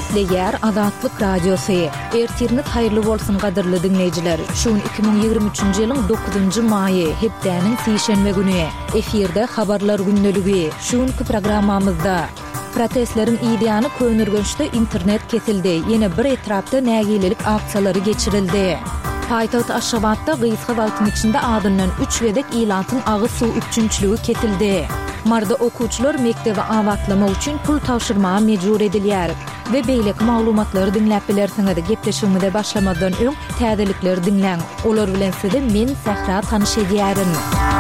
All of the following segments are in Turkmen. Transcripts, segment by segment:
Esleýär Azatlyk radiosu. Ertiriniz haýyrly bolsun gadyrly dinleýijiler. Şuň 2023-nji ýylyň 9-njy maýy, hepdäniň sişenme güni. Efirde habarlar günneligi. Şuňky programmamyzda protestleriň ideýany könürgençde internet kesildi. Ýene bir etrapda nägililik aksiýalary geçirildi. Paýtaht Aşgabatda gysga wagtyň içinde adından 3 gedek ilantyň agy suw üçinçiligi ketildi. Marda okuwçylar mektebe awatlama üçin pul tawşyrmaga mejbur edilýär we beýleki maglumatlary dinläp bilersiňiz. Gepleşigimize başlamadan öň täzelikleri dinläň. Olar bilen sizi men Sahra tanyş edýärim.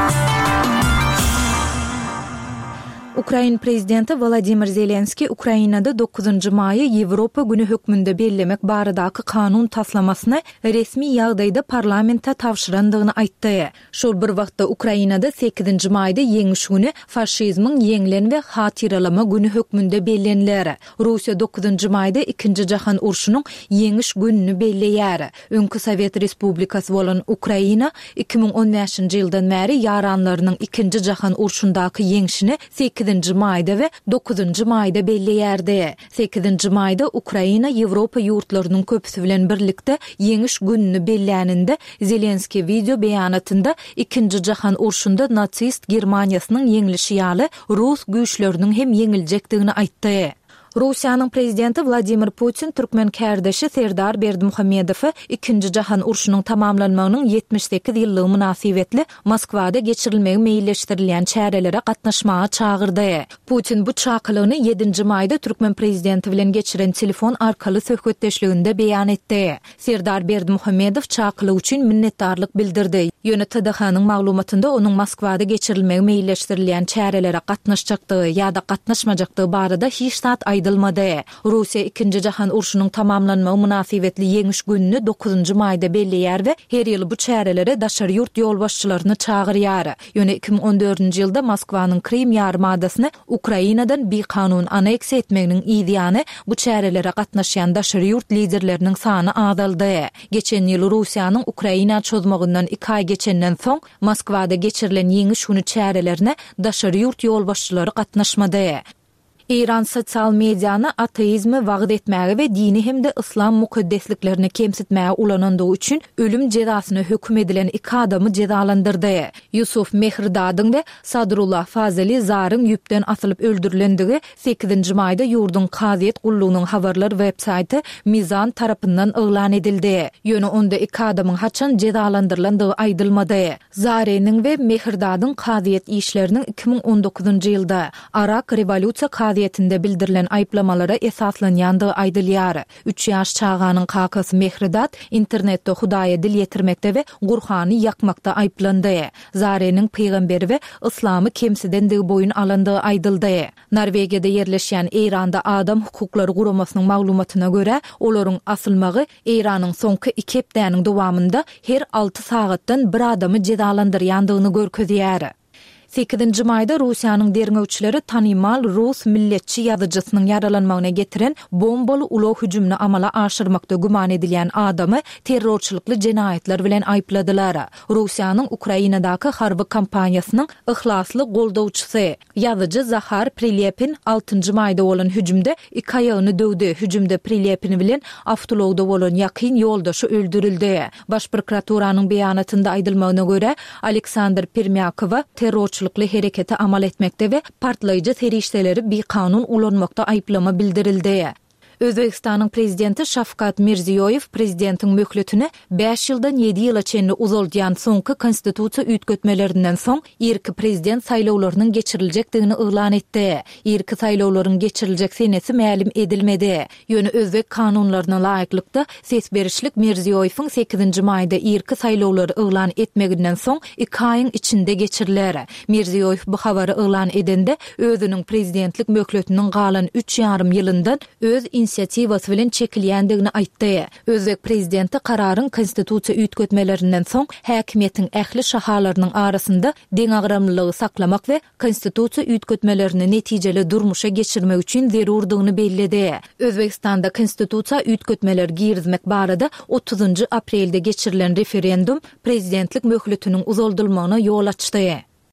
Ukraina prezidenti Vladimir Zelenski Ukrainada 9-njy maýy Ýewropa güni hökmünde bellemek baradaky kanun taslamasyny resmi ýagdaýda parlamentde tawşyrandygyny aýtdy. Şol bir wagtda Ukrainada 8-nji maýda Ýeňiş güni faşizmiň ýeňilen we hatyralama güni hökmünde bellenler. Russiýa 9-njy maýda 2-nji jahan urşunyň ýeňiş gününi belleýär. Öňkü Sowet Respublikasy bolan Ukraina 2015-nji ýyldan bäri ýaranlarynyň 2-nji jahan urşundaky ýeňişini 8-nji maýda we 9-njy maýda belleýärdi. 8-nji maýda Ukraina Ýewropa ýurtlarynyň köpüsi bilen birlikde ýeňiş gününi belläninde Zelenski video beýanatynda 2-nji jahan urşunda natsist Germaniýasynyň ýeňilişi ýaly Rus güýçleriniň hem ýeňiljekdigini aýtdy. Russiýanyň prezidenti Vladimir Putin türkmen kärdeşi Serdar Berdimuhammedowy 2-nji jahan urşunyň tamamlanmagynyň 78 ýyllygy münasibetli Moskwada geçirilmegi meýilleşdirilýän çärelere gatnaşmaga çağırdy. Putin bu çağkylygyny 7-nji maýda türkmen prezidenti bilen geçiren telefon arkaly söhbetdeşliginde beýan etdi. Serdar Berdimuhammedow çağkylyk üçin minnetdarlyk bildirdi. YNTDH-nyň maglumatynda onuň Moskwada geçirilmegi meýilleşdirilýän çärelere gatnaşjakdygy ýa-da gatnaşmajakdygy barada hiç zat aýdylmady. Russiýa 2-nji jahan urşunyň tamamlanmagy münasibetli ýeňiş gününi 9-njy maýda belleýär we her ýyly bu çärelere daşary ýurt ýolbaşçylaryny çağırýar. Ýöne 2014-nji ýylda Moskwanyň Krim ýarymadasyny Ukrainadan bir kanun aneks etmeginiň ideýany bu çärelere gatnaşýan daşary ýurt liderleriniň sany azaldy. Geçen ýyl Russiýanyň Ukraina çözmegininden 2 aý geçenden soň Moskwada geçirilen ýeňiş güni çärelerine daşary ýurt ýolbaşçylary gatnaşmady. İran sosial mediany ateizmi wagt etmäge we dini hemde islam mukaddesliklerini kemsitmäge ulanandygy üçin ölüm jezasyna hökm edilen 2 adamy jezalandyrdy. Yusuf Mehridadyň we Sadrullah Fazeli Zaryň ýüpden asylyp öldürilendigi 8-nji maýda ýurdun Qaziýet gullugynyň habarlar websaýty Mizan tarapyndan elan edildi. Ýöne onda 2 adamyň haçan jezalandyrlandygy aýdylmady. Zaryň we Mehridadyň Qaziýet işleriniň 2019-njy ýylda Arak revolýusiýa ýetinde bildirilen aýplamalara esaslanýandygy aýdylýar. 3 ýaş çağanyň kakasy Mehridat internetde Hudaýa dil ýetirmekde we Gurhany ýakmakda aýplandy. Zarynyň peýgamberi we islamy kemsidendigi boýun alandygy aýdyldy. Norwegiýada ýerleşýän Iranda adam hukuklary guramasynyň maglumatyna görä, olaryň asylmagy Iranyň soňky 2 hepdäniň dowamında her 6 sagatdan bir adamy jezalandyrýandygyny görkezýär. 8-nji maýda Russiýanyň derňewçileri tanymal Rus milletçi ýazyjysynyň ýaralanmagyna getiren bombaly ulo hüjümni amala aşyrmakda güman edilýän adamy terrorçylykly jenaýetler bilen aýpladylar. Russiýanyň Ukrainadaky harby kampaniýasynyň ihlasly goldawçysy ýazyjy Zahar Prilepin 6-njy maýda bolan hüjümde 2 aýagyny döwdi. Hüjümde Prilepin bilen awtologda bolan ýakyn ýoldaşy öldürildi. Baş prokuraturanyň beýanatynda aýdylmagyna görä Aleksandr Permyakowa terrorçylykly herekete amal etmekde we partlaýjy serişdeleri bir kanun ulanmakda aýplama bildirildi. Özbekistanyň prezidenti Şafkat Mirziýoýew prezidentiň möhletini 5 ýyldan 7 ýyla çenli uzaldýan soňky konstitusiýa üýtgetmelerinden soň irki prezident saýlawlarynyň geçiriljekdigini elan etdi. Irki saýlawlaryň geçiriljek senesi mälim edilmedi. Ýöne özbek kanunlaryna laýyklykda ses berişlik Mirziýoýewiň 8-nji maýda irki saýlawlary elan etmeginden soň 2 aýyň içinde geçiriler. Mirziýoýew bu habary elan edende özüniň prezidentlik möhletiniň galan 3,5 ýylyndan öz inisiativasy bilen çekilýändigini aýtdy. Özbek prezidenti kararyň konstitusiýa üýtgetmelerinden soň häkimiýetiň ähli şahalarynyň arasynda deňagramlylygy saklamak we konstitusiýa üýtgetmelerini netijeli durmuşa geçirmek üçin zerurdygyny belledi. Özbekistanda konstitusiýa üýtgetmeleri girizmek barada 30 aprelde geçirilen referendum prezidentlik möhletiniň uzaldylmagyna ýol açdy.